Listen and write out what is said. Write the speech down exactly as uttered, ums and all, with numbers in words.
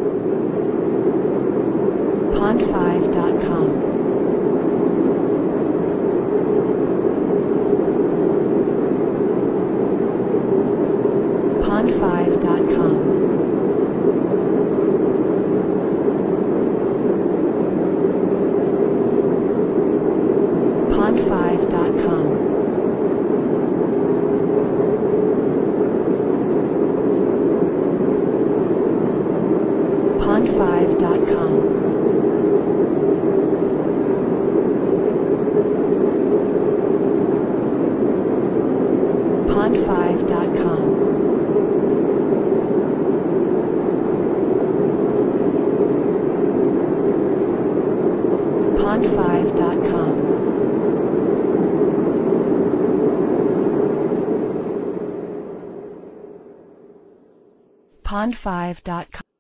pond five dot com. pond five dot com. pond five dot com. pond five dot com. pond five dot com. pond five dot com. pond five dot com.